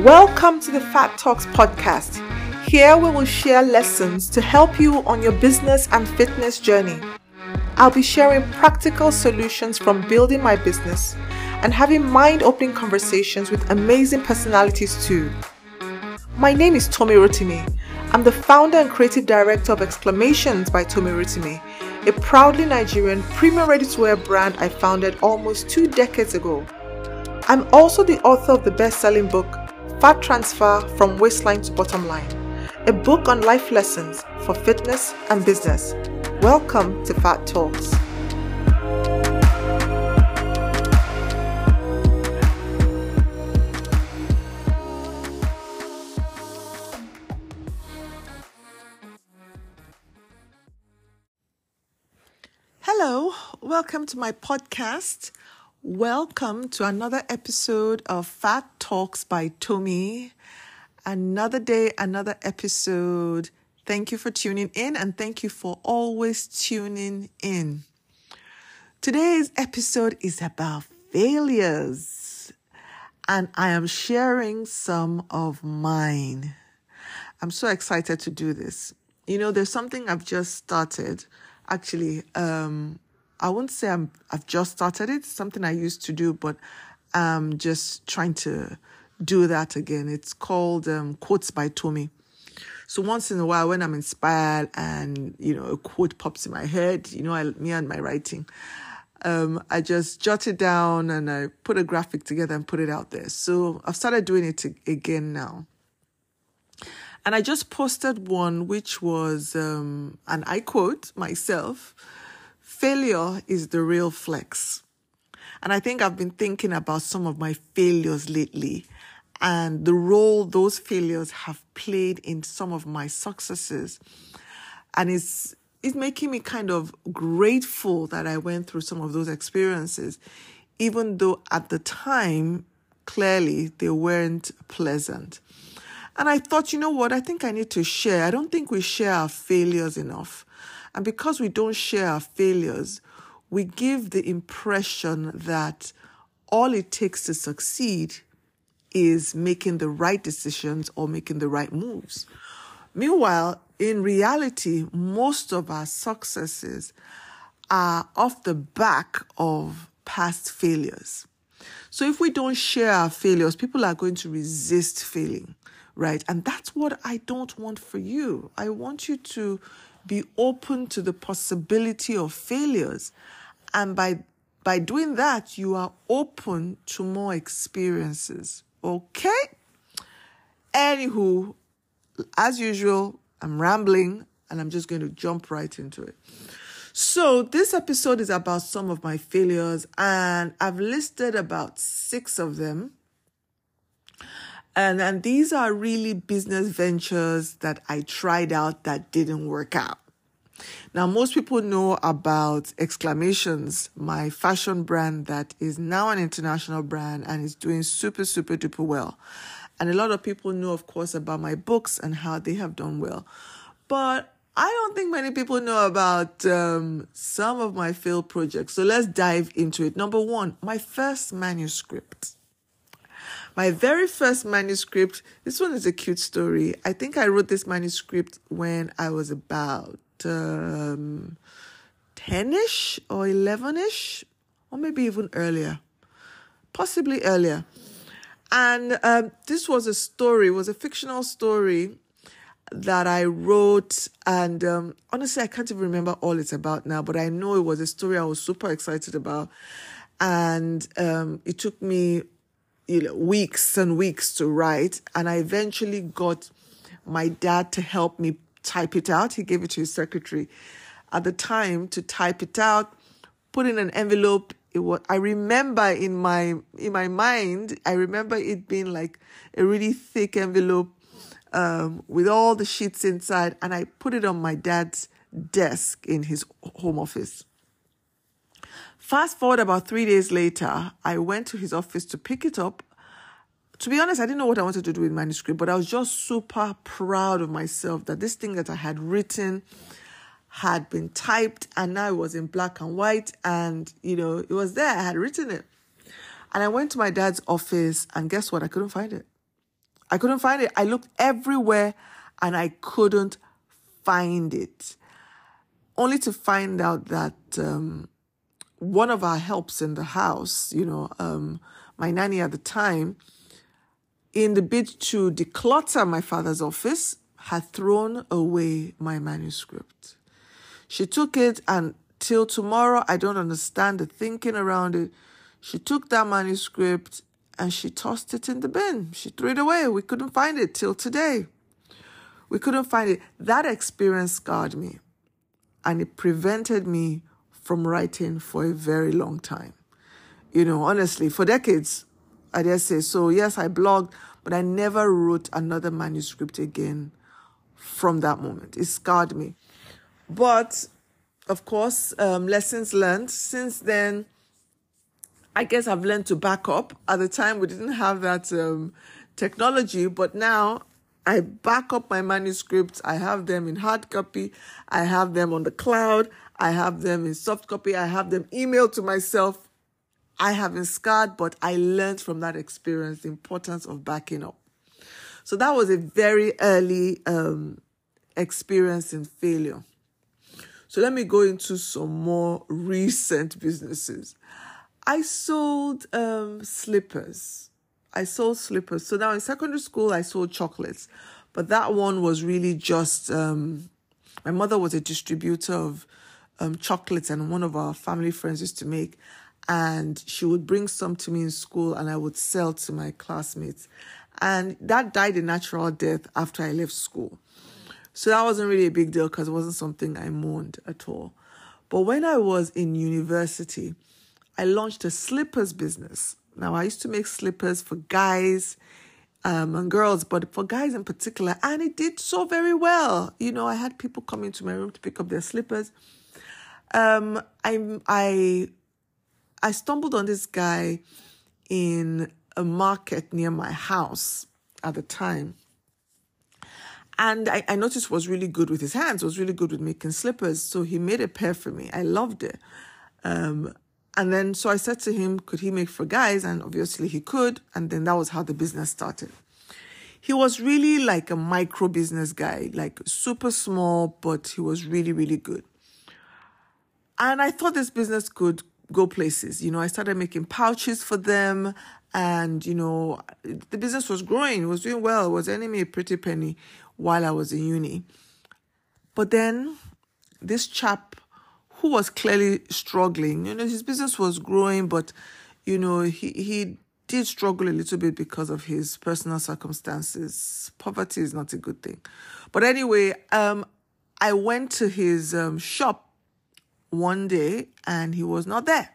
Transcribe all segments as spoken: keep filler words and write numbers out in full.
Welcome to the Fat Talks podcast. Here we will share lessons to help you on your business and fitness journey. I'll be sharing practical solutions from building my business and having mind-opening conversations with amazing personalities too. My name is Tomi Rotimi. I'm the founder and creative director of Exclamations by Tomi Rotimi, a proudly Nigerian premium ready-to-wear brand I founded almost two decades ago. I'm also the author of the best-selling book, Fat Transfer from Waistline to Bottom Line, a book on life lessons for fitness and business. Welcome to Fat Talks. Hello, welcome to my podcast. Welcome to another episode of Fat Talks by Tomi. Another day, another episode. Thank you for tuning in and thank you for always tuning in. Today's episode is about failures and I am sharing some of mine. I'm so excited to do this. You know, there's something I've just started. Actually, um, I won't say I'm, I've just started it. It's something I used to do, but I'm just trying to do that again. It's called um, Quotes by Tomi. So once in a while, when I'm inspired and, you know, a quote pops in my head, you know, I, me and my writing, um, I just jot it down and I put a graphic together and put it out there. So I've started doing it again now. And I just posted one, which was, um, and I quote myself, "Failure is the real flex." And I think I've been thinking about some of my failures lately and the role those failures have played in some of my successes. And it's, it's making me kind of grateful that I went through some of those experiences, even though at the time, clearly, they weren't pleasant. And I thought, you know what, I think I need to share. I don't think we share our failures enough. And because we don't share our failures, we give the impression that all it takes to succeed is making the right decisions or making the right moves. Meanwhile, in reality, most of our successes are off the back of past failures. So if we don't share our failures, people are going to resist failing. Right? And that's what I don't want for you. I want you to be open to the possibility of failures. And by, by doing that, you are open to more experiences. Okay? Anywho, as usual, I'm rambling and I'm just going to jump right into it. So this episode is about some of my failures and I've listed about six of them. And, and these are really business ventures that I tried out that didn't work out. Now, most people know about Exclamations, my fashion brand that is now an international brand and is doing super, super duper well. And a lot of people know, of course, about my books and how they have done well. But I don't think many people know about um, some of my failed projects. So let's dive into it. Number one, my first manuscript. My very first manuscript, this one is a cute story. I think I wrote this manuscript when I was about um, ten-ish or eleven-ish, or maybe even earlier, possibly earlier. And um, this was a story, it was a fictional story that I wrote. And um, honestly, I can't even remember all it's about now, but I know it was a story I was super excited about. And um, it took me you know, weeks and weeks to write. And I eventually got my dad to help me type it out. He gave it to his secretary at the time to type it out, put in an envelope. It was, I remember in my, in my mind, I remember it being like a really thick envelope um, with all the sheets inside. And I put it on my dad's desk in his home office. Fast forward about three days later, I went to his office to pick it up. To be honest, I didn't know what I wanted to do with manuscript, but I was just super proud of myself that this thing that I had written had been typed and now it was in black and white and, you know, it was there. I had written it. And I went to my dad's office and guess what? I couldn't find it. I couldn't find it. I looked everywhere and I couldn't find it. Only to find out that um, one of our helps in the house, you know, um, my nanny at the time, in the bid to declutter my father's office, had thrown away my manuscript. She took it, and till tomorrow, I don't understand the thinking around it. She took that manuscript and she tossed it in the bin. She threw it away. We couldn't find it till today. We couldn't find it. That experience scarred me, and it prevented me from writing for a very long time. You know, honestly, for decades, I dare say. So yes, I blogged, but I never wrote another manuscript again from that moment. It scarred me. But, of course, um, lessons learned. Since then, I guess I've learned to back up. At the time, we didn't have that um, technology, but now I back up my manuscripts. I have them in hard copy. I have them on the cloud. I have them in soft copy. I have them emailed to myself. I have been scarred, but I learned from that experience the importance of backing up. So that was a very early um, experience in failure. So let me go into some more recent businesses. I sold um, slippers. I sold slippers. So now in secondary school, I sold chocolates. But that one was really just, um, my mother was a distributor of um, chocolates, and one of our family friends used to make. And she would bring some to me in school, and I would sell to my classmates. And that died a natural death after I left school. So that wasn't really a big deal because it wasn't something I mourned at all. But when I was in university, I launched a slippers business. Now, I used to make slippers for guys um, and girls, but for guys in particular, and it did so very well. You know, I had people come into my room to pick up their slippers. Um, I I I stumbled on this guy in a market near my house at the time. And I, I noticed was really good with his hands, was really good with making slippers. So he made a pair for me. I loved it. Um, and then, so I said to him, could he make for guys? And obviously he could. And then that was how the business started. He was really like a micro business guy, like super small, but he was really, really good. And I thought this business could go places. You know, I started making pouches for them. And, you know, the business was growing. It was doing well. It was earning me a pretty penny while I was in uni. But then this chap who was clearly struggling, you know, his business was growing, but, you know, he, he did struggle a little bit because of his personal circumstances. Poverty is not a good thing. But anyway, um, I went to his um, shop one day and he was not there.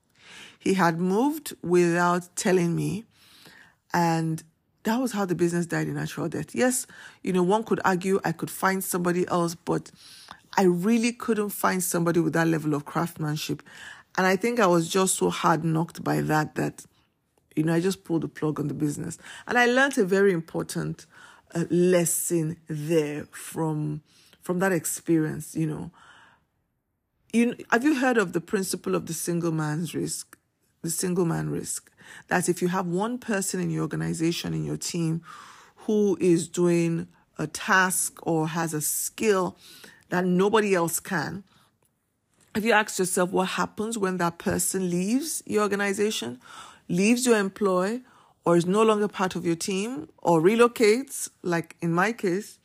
He had moved without telling me, and that was how the business died a natural death. Yes, you know, one could argue I could find somebody else, but I really couldn't find somebody with that level of craftsmanship. And I think I was just so hard knocked by that, that, you know, I just pulled the plug on the business. And I learned a very important uh, lesson there from, from that experience, you know. You, have you heard of the principle of the single man's risk? The single man risk. That if you have one person in your organization, in your team, who is doing a task or has a skill that nobody else can, if you ask yourself what happens when that person leaves your organization, leaves your employ, or is no longer part of your team, or relocates, like in my case,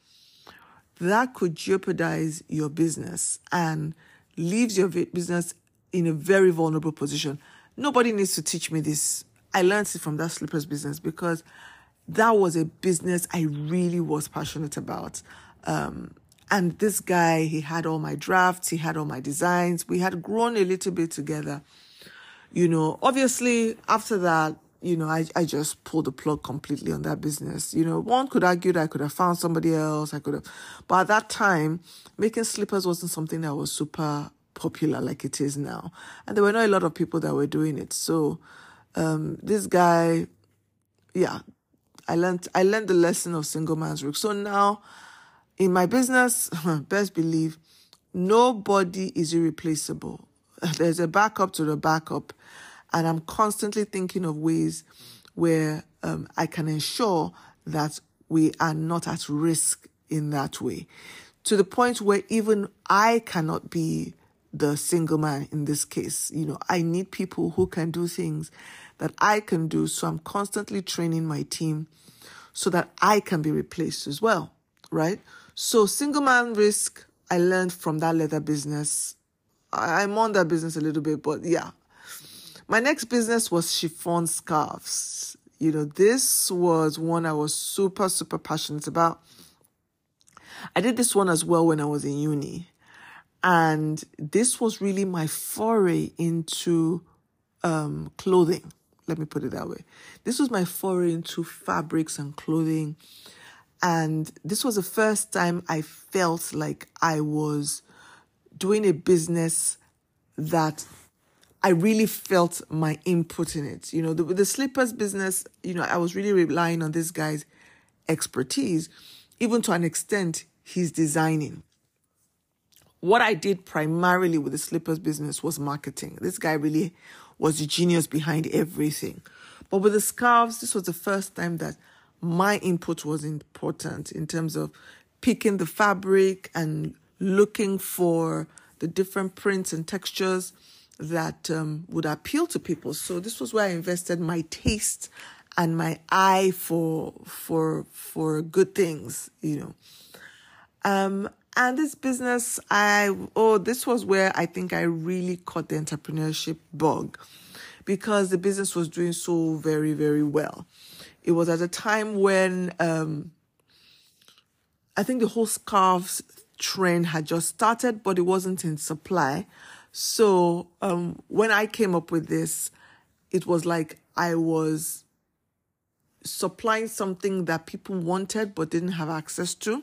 that could jeopardize your business and leaves your business in a very vulnerable position. Nobody needs to teach me this. I learned it from that slippers business because that was a business I really was passionate about. Um, and this guy, he had all my drafts, he had all my designs. We had grown a little bit together. You know, obviously, after that, you know, I, I just pulled the plug completely on that business. You know, one could argue that I could have found somebody else. I could have. But at that time, making slippers wasn't something that was super popular like it is now. And there were not a lot of people that were doing it. So um, this guy, yeah, I learned, I learned the lesson of single man's risk. So now in my business, best believe, nobody is irreplaceable. There's a backup to the backup. And I'm constantly thinking of ways where um, I can ensure that we are not at risk in that way, to the point where even I cannot be the single man in this case. You know, I need people who can do things that I can do. So I'm constantly training my team so that I can be replaced as well, right? So single man risk, I learned from that leather business. I'm on that business a little bit, but yeah. My next business was chiffon scarves. You know, this was one I was super, super passionate about. I did this one as well when I was in uni. And this was really my foray into um, clothing. Let me put it that way. This was my foray into fabrics and clothing. And this was the first time I felt like I was doing a business that I really felt my input in it. You know, the, the slippers business, you know, I was really relying on this guy's expertise, even to an extent he's designing. What I did primarily with the slippers business was marketing. This guy really was the genius behind everything. But with the scarves, this was the first time that my input was important in terms of picking the fabric and looking for the different prints and textures that um, would appeal to people. So this was where I invested my taste and my eye for for for good things, you know. Um, and this business, I oh, this was where I think I really caught the entrepreneurship bug, because the business was doing so very, very well. It was at a time when um, I think the whole scarves trend had just started, but it wasn't in supply. So um, when I came up with this, it was like I was supplying something that people wanted but didn't have access to.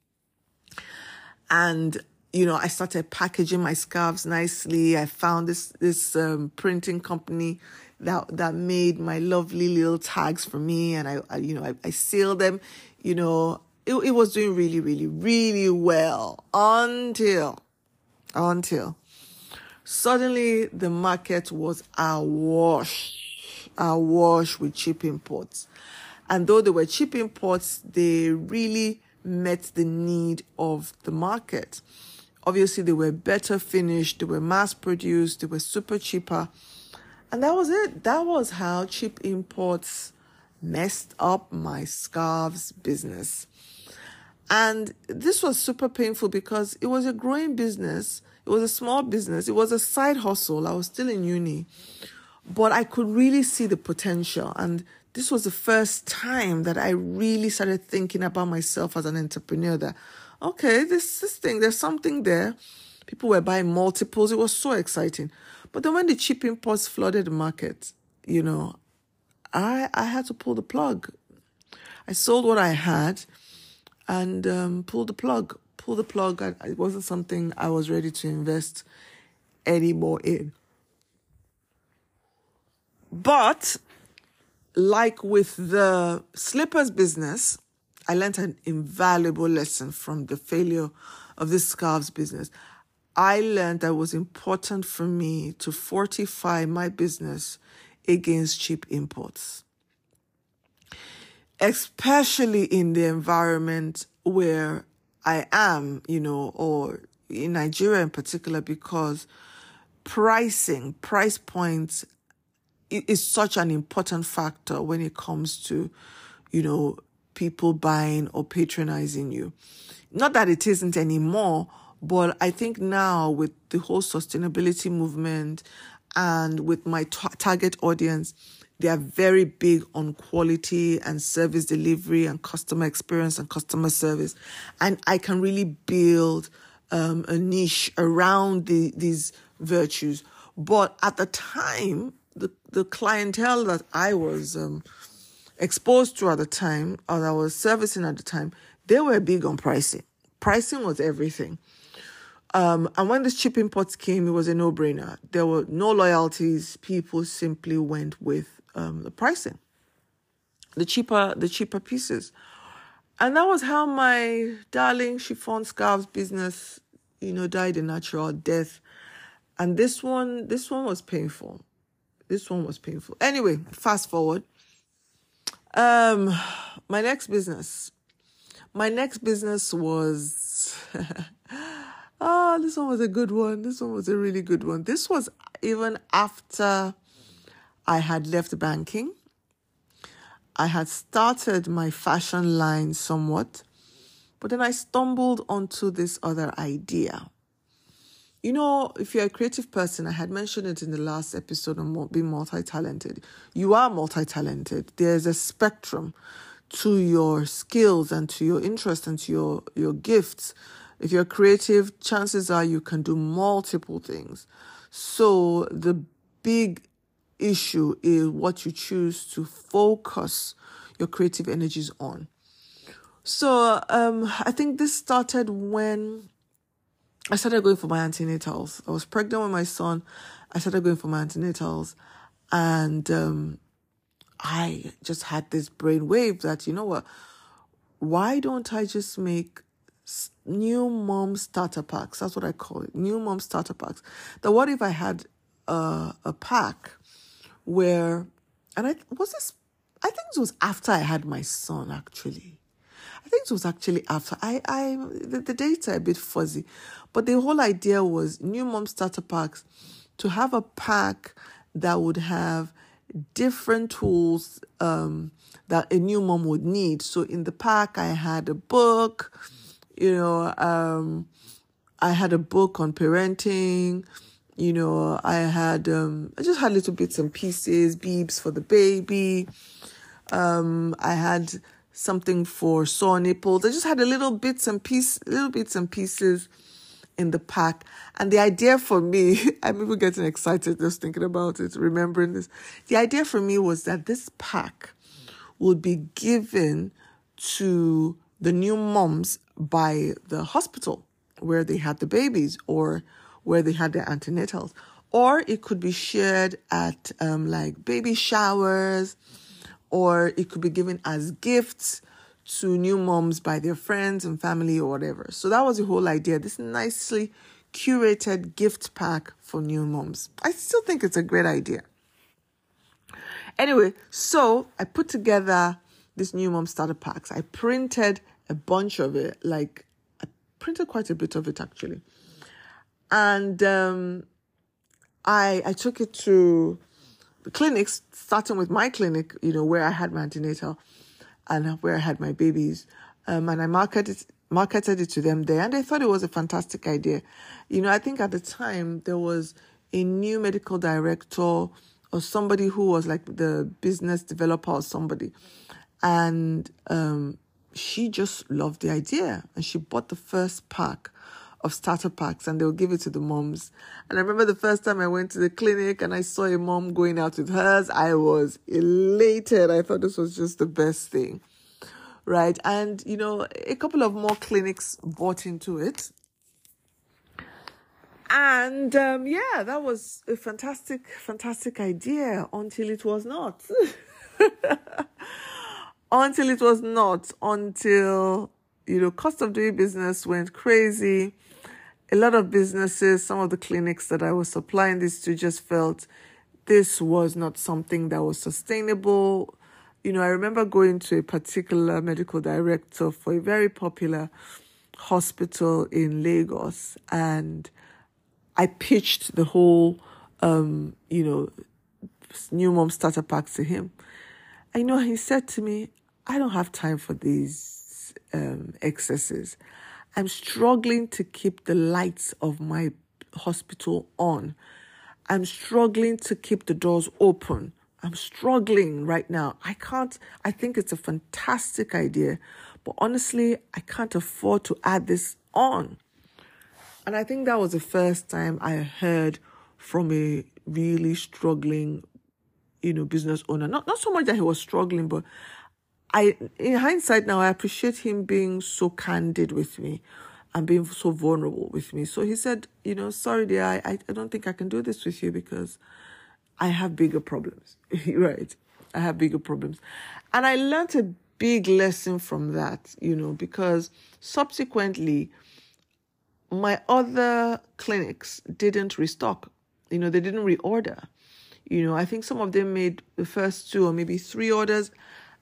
And, you know, I started packaging my scarves nicely. I found this this um, printing company that that made my lovely little tags for me. And, I, I you know, I, I sealed them. You know, it, it was doing really, really, really well until, until suddenly the market was awash, awash with cheap imports. And though they were cheap imports, they really met the need of the market. Obviously, they were better finished, they were mass produced, they were super cheaper. And that was it. That was how cheap imports messed up my scarves business. And this was super painful because it was a growing business. It was a small business. It was a side hustle. I was still in uni. But I could really see the potential. And this was the first time that I really started thinking about myself as an entrepreneur, that, okay, this, this thing, there's something there. People were buying multiples. It was so exciting. But then when the cheap imports flooded the market, you know, I, I had to pull the plug. I sold what I had and um, pulled the plug. Pull the plug. I, it wasn't something I was ready to invest anymore in. But like with the slippers business, I learned an invaluable lesson from the failure of this scarves business. I learned that it was important for me to fortify my business against cheap imports, especially in the environment where I am, you know, or in Nigeria in particular, because pricing, price points is such an important factor when it comes to, you know, people buying or patronizing you. Not that it isn't anymore, but I think now with the whole sustainability movement and with my t- target audience, they are very big on quality and service delivery and customer experience and customer service. And I can really build um, a niche around the, these virtues. But at the time, the, the clientele that I was um, exposed to at the time, or that I was servicing at the time, they were big on pricing. Pricing was everything. Um, and when the cheap imports came, it was a no-brainer. There were no loyalties. People simply went with um, the pricing, the cheaper, the cheaper pieces. And that was how my darling chiffon scarves business, you know, died a natural death. And this one, this one was painful. This one was painful. Anyway, fast forward. Um, my next business. My next business was, oh, this one was a good one. This one was a really good one. This was even after I had left banking. I had started my fashion line somewhat, but then I stumbled onto this other idea. You know, if you're a creative person, I had mentioned it in the last episode on being multi-talented. You are multi-talented. There's a spectrum to your skills and to your interests and to your, your gifts. If you're creative, chances are you can do multiple things. So the big issue is what you choose to focus your creative energies on. So um, I think this started when I started going for my antenatals. I was pregnant with my son. I started going for my antenatals. And um, I just had this brainwave that, you know what, why don't I just make new mom starter packs? That's what I call it, new mom starter packs. That what if I had uh, a pack where, and I was this, I think it was after I had my son, actually. I think it was actually after. I, I the, the dates are a bit fuzzy. But the whole idea was new mom starter packs, to have a pack that would have different tools um, that a new mom would need. So in the pack, I had a book, you know, um, I had a book on parenting, you know, I had, um, I just had little bits and pieces, beeps for the baby. Um, I had something for sore nipples. I just had a little bits and piece, little bits and pieces in the pack. And the idea for me, I'm even getting excited just thinking about it, remembering this. The idea for me was that this pack would be given to the new moms by the hospital where they had the babies or where they had their antenatals. Or it could be shared at um, like baby showers, or it could be given as gifts to new moms by their friends and family or whatever. So that was the whole idea, this nicely curated gift pack for new moms. I still think it's a great idea. Anyway, so I put together this new mom starter packs. I printed a bunch of it, like I printed quite a bit of it actually. And um, I I took it to the clinics, starting with my clinic, you know, where I had my antenatal and where I had my babies. Um, and I marketed marketed it to them there, and they thought it was a fantastic idea. You know, I think at the time there was a new medical director or somebody who was like the business developer or somebody. And um, she just loved the idea, and she bought the first pack of starter packs, and they'll give it to the moms. And I remember the first time I went to the clinic and I saw a mom going out with hers, I was elated. I thought this was just the best thing, right? And, you know, a couple of more clinics bought into it. And, um, yeah, that was a fantastic, fantastic idea until it was not. until it was not, until, you know, cost of doing business went crazy. A lot of businesses, some of the clinics that I was supplying this to just felt this was not something that was sustainable. You know, I remember going to a particular medical director for a very popular hospital in Lagos, and I pitched the whole, um, you know, new mom starter packs to him. And, you know, he said to me, I don't have time for these um, excesses. I'm struggling to keep the lights of my hospital on. I'm struggling to keep the doors open. I'm struggling right now. I can't, I think it's a fantastic idea, but honestly, I can't afford to add this on. And I think that was the first time I heard from a really struggling, you know, business owner. Not, not so much that he was struggling, but I, in hindsight now, I appreciate him being so candid with me and being so vulnerable with me. So he said, you know, sorry, dear, I, I don't think I can do this with you because I have bigger problems, right? I have bigger problems. And I learned a big lesson from that, you know, because subsequently, my other clinics didn't restock. You know, they didn't reorder. You know, I think some of them made the first two or maybe three orders,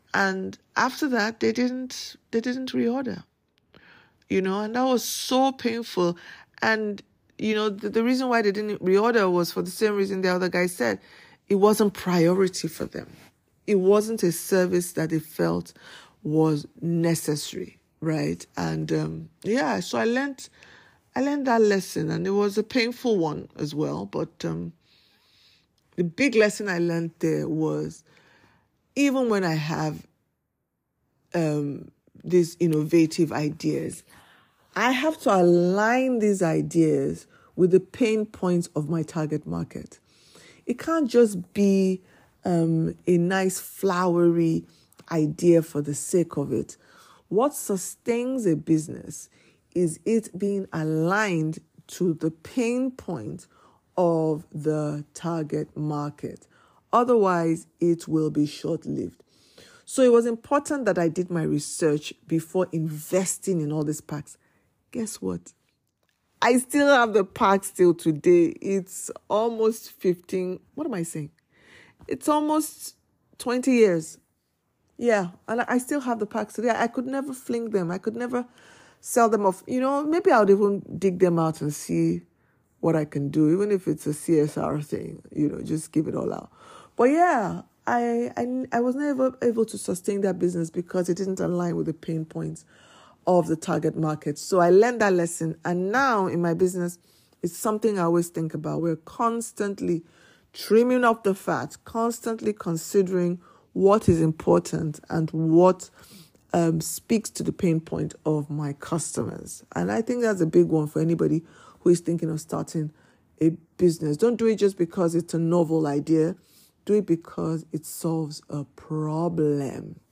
And after that, they didn't, they didn't reorder, you know, and that was so painful. And, you know, the, the reason why they didn't reorder was for the same reason the other guy said. It wasn't priority for them. It wasn't a service that they felt was necessary, right? And um, yeah, so I learned, I learned that lesson, and it was a painful one as well. But um, the big lesson I learned there was, even when I have um, these innovative ideas, I have to align these ideas with the pain points of my target market. It can't just be um, a nice flowery idea for the sake of it. What sustains a business is it being aligned to the pain point of the target market. Otherwise, it will be short-lived. So it was important that I did my research before investing in all these packs. Guess what? I still have the pack still today. It's almost fifteen. What am I saying? It's almost twenty years. Yeah. And I still have the packs today. I could never fling them. I could never sell them off. You know, maybe I would even dig them out and see what I can do, even if it's a C S R thing, you know, just give it all out. But yeah, I I, I was never able to sustain that business because it didn't align with the pain points of the target market. So I learned that lesson. And now in my business, it's something I always think about. We're constantly trimming off the fat, constantly considering what is important and what um, speaks to the pain point of my customers. And I think that's a big one for anybody who is thinking of starting a business. Don't do it just because it's a novel idea. Do it because it solves a problem.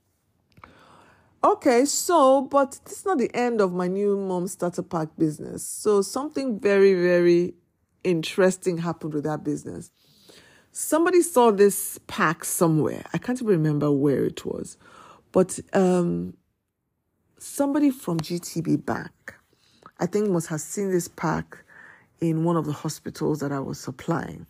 Okay, so, but this is not the end of my new mom starter pack business. So something very, very interesting happened with that business. Somebody saw this pack somewhere. I can't even remember where it was. But um, somebody from G T B Bank, I think, must have seen this pack in one of the hospitals that I was supplying.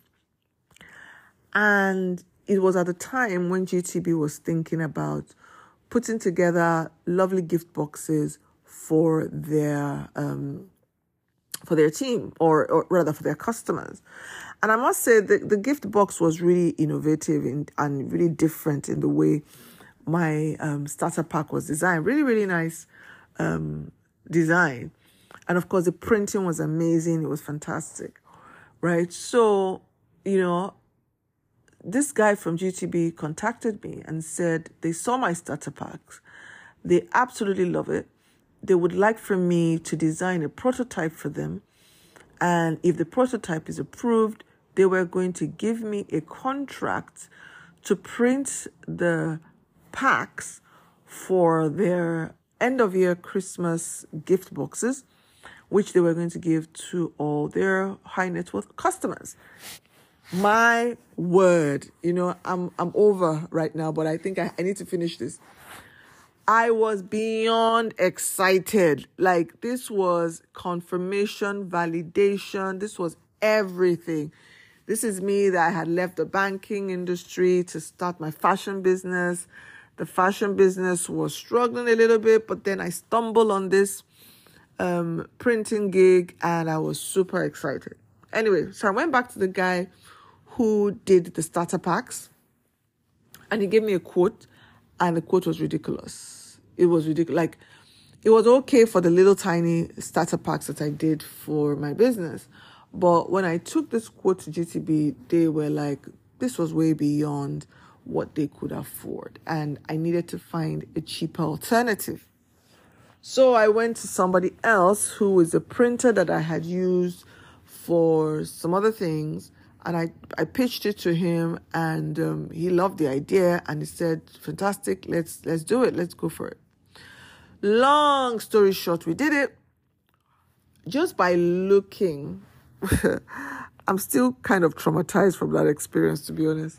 And it was at the time when G T B was thinking about putting together lovely gift boxes for their um, for their team, or, or rather for their customers. And I must say the, the gift box was really innovative in, and really different in the way my um, starter pack was designed. Really, really nice um, design. And of course, the printing was amazing. It was fantastic, right? So, you know, this guy from G T B contacted me and said they saw my starter packs. They absolutely love it. They would like for me to design a prototype for them. And if the prototype is approved, they were going to give me a contract to print the packs for their end of year Christmas gift boxes, which they were going to give to all their high net worth customers. My word, you know, I'm I'm over right now, but I think I, I need to finish this. I was beyond excited. Like, this was confirmation, validation. This was everything. This is me that I had left the banking industry to start my fashion business. The fashion business was struggling a little bit, but then I stumbled on this um, printing gig and I was super excited. Anyway, so I went back to the guy who did the starter packs, and he gave me a quote, and the quote was ridiculous. It was ridiculous. Like, it was okay for the little tiny starter packs that I did for my business. But when I took this quote to G T B, they were like, this was way beyond what they could afford. And I needed to find a cheaper alternative. So I went to somebody else who was a printer that I had used for some other things. And I, I pitched it to him, and um, he loved the idea, and he said, fantastic, let's let's do it, let's go for it. Long story short, we did it. Just by looking, I'm still kind of traumatized from that experience, to be honest.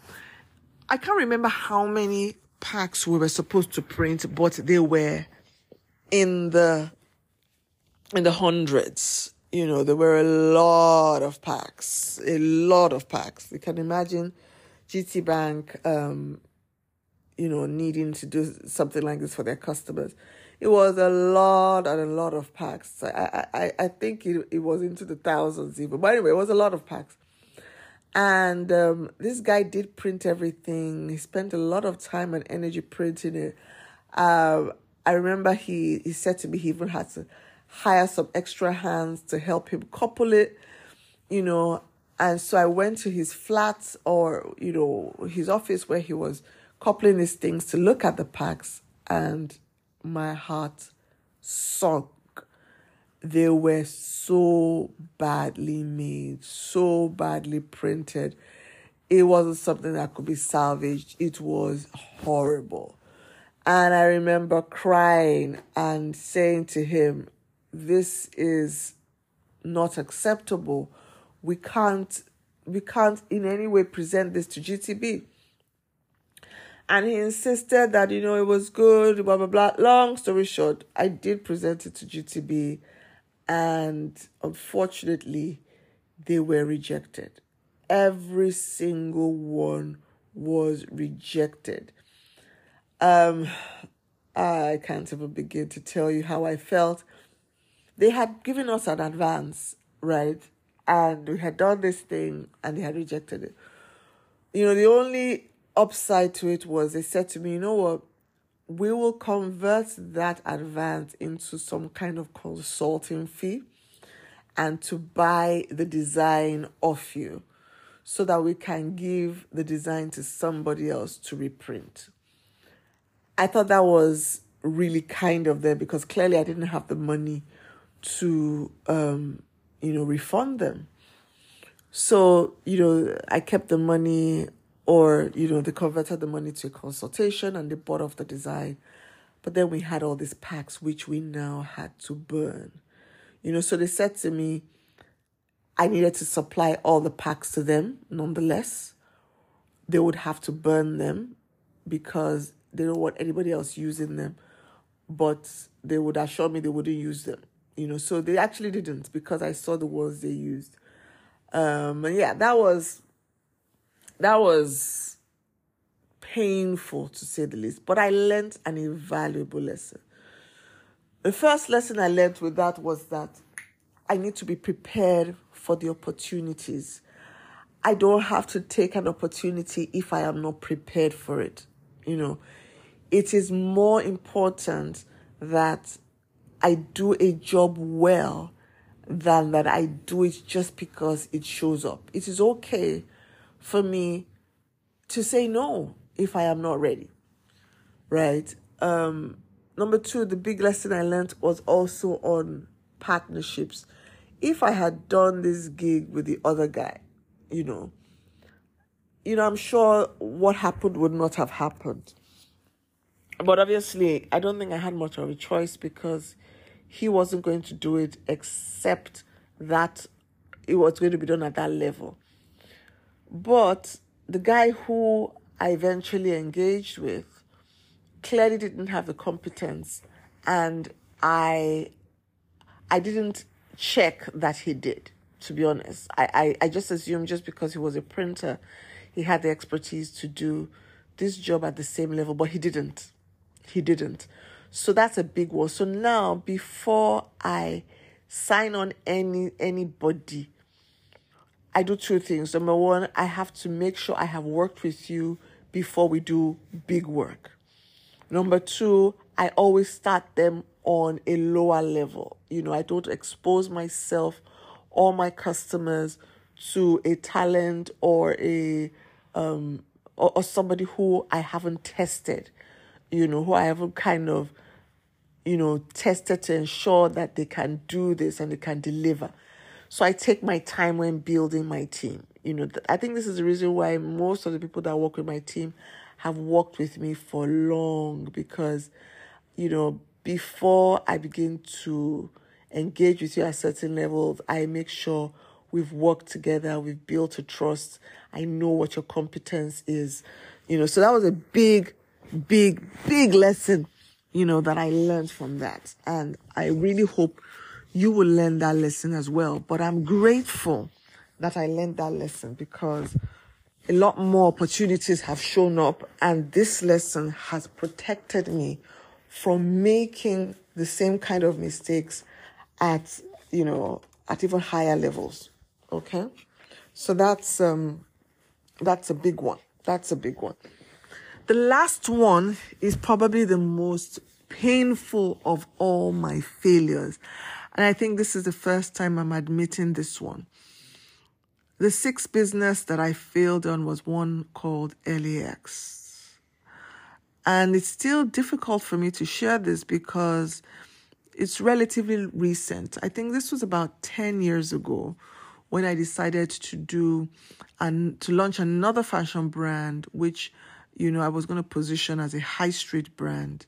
I can't remember how many packs we were supposed to print, but they were in the in the hundreds. You know, there were a lot of packs, a lot of packs. You can imagine G T Bank um, you know, needing to do something like this for their customers. It was a lot and a lot of packs. I I, I think it, it was into the thousands even. But anyway, it was a lot of packs. And um, this guy did print everything. He spent a lot of time and energy printing it. Um, I remember he, he said to me he even had to hire some extra hands to help him couple it, you know. And so I went to his flat or, you know, his office where he was coupling these things to look at the packs. And my heart sunk. They were so badly made, so badly printed. It wasn't something that could be salvaged. It was horrible. And I remember crying and saying to him, this is not acceptable. We can't, we can't in any way present this to G T B. And he insisted that, you know, it was good, blah, blah, blah. Long story short, I did present it to G T B. And unfortunately, they were rejected. Every single one was rejected. Um, I can't even begin to tell you how I felt. They had given us an advance, right? And we had done this thing and they had rejected it. You know, the only upside to it was they said to me, you know what? We will convert that advance into some kind of consulting fee and to buy the design off you so that we can give the design to somebody else to reprint. I thought that was really kind of them because clearly I didn't have the money to, um, you know, refund them. So, you know, I kept the money. Or, you know, they converted the money to a consultation and they bought off the design. But then we had all these packs, which we now had to burn. You know, so they said to me, I needed to supply all the packs to them. Nonetheless, they would have to burn them because they don't want anybody else using them. But they would assure me they wouldn't use them. You know, so they actually didn't because I saw the ones they used. Um, and yeah, that was... That was painful, to say the least, but I learned an invaluable lesson. The first lesson I learned with that was that I need to be prepared for the opportunities. I don't have to take an opportunity if I am not prepared for it. You know, it is more important that I do a job well than that I do it just because it shows up. It is okay for me to say no if I am not ready, right? Um, number two, the big lesson I learned was also on partnerships. If I had done this gig with the other guy, you know, you know, I'm sure what happened would not have happened. But obviously, I don't think I had much of a choice because he wasn't going to do it except that it was going to be done at that level. But the guy who I eventually engaged with clearly didn't have the competence, and I I didn't check that he did, to be honest. I, I, I just assumed just because he was a printer, he had the expertise to do this job at the same level, but he didn't. He didn't. So that's a big one. So now, before I sign on any anybody, I do two things. Number one, I have to make sure I have worked with you before we do big work. Number two, I always start them on a lower level. You know, I don't expose myself or my customers to a talent or a um or, or somebody who I haven't tested, you know, who I haven't kind of, you know, tested to ensure that they can do this and they can deliver. So I take my time when building my team. You know, I think this is the reason why most of the people that work with my team have worked with me for long because, you know, before I begin to engage with you at certain levels, I make sure we've worked together, we've built a trust. I know what your competence is, you know, so that was a big, big, big lesson, you know, that I learned from that. And I really hope you will learn that lesson as well. But I'm grateful that I learned that lesson because, a lot more opportunities have shown up, and this lesson has protected me from making the same kind of mistakes at, you know, at even higher levels. Okay? So that's um that's a big one. That's a big one. The last one is probably the most painful of all my failures. And I think this is the first time I'm admitting this one. The sixth business that I failed on was one called L A X. And it's still difficult for me to share this because it's relatively recent. I think this was about ten years ago when I decided to do and to launch another fashion brand, which, you know, I was going to position as a high street brand.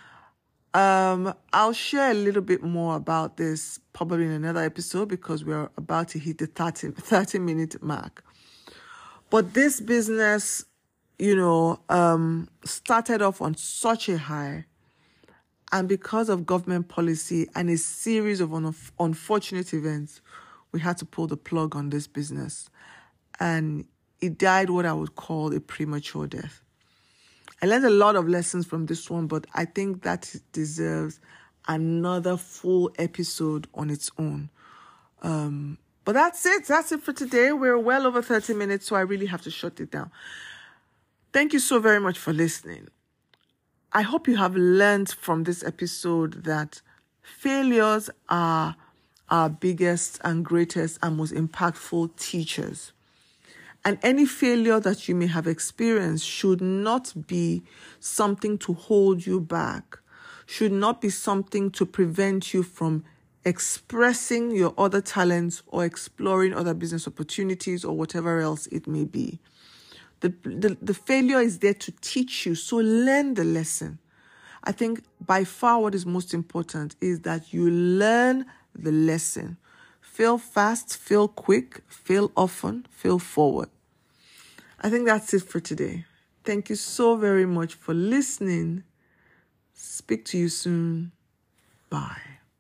Um, I'll share a little bit more about this probably in another episode because we're about to hit the thirty, thirty minute mark. But this business, you know, um, started off on such a high, and because of government policy and a series of un- unfortunate events, we had to pull the plug on this business. And it died what I would call a premature death. I learned a lot of lessons from this one, but I think that deserves another full episode on its own. Um, but that's it. That's it for today. We're well over thirty minutes, so I really have to shut it down. Thank you so very much for listening. I hope you have learned from this episode that failures are our biggest and greatest and most impactful teachers. And any failure that you may have experienced should not be something to hold you back, should not be something to prevent you from expressing your other talents or exploring other business opportunities or whatever else it may be. The, the, the failure is there to teach you, so learn the lesson. I think by far what is most important is that you learn the lesson. Fail fast, fail quick, fail often, fail forward. I think that's it for today. Thank you so very much for listening. Speak to you soon. Bye.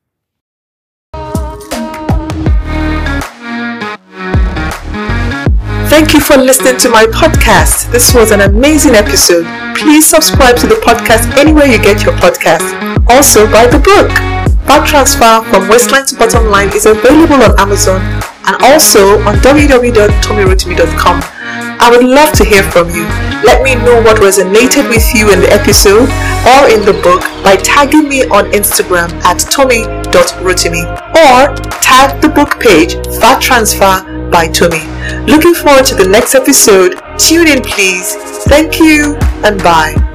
Thank you for listening to my podcast. This was an amazing episode. Please subscribe to the podcast anywhere you get your podcast. Also, buy the book. Fat Transfer from Waistline to Bottom Line is available on Amazon and also on w w w dot tomi rotimi dot com. I would love to hear from you. Let me know what resonated with you in the episode or in the book by tagging me on Instagram at tomi dot rotimi or tag the book page Fat Transfer by Tomi. Looking forward to the next episode. Tune in, please. Thank you and bye.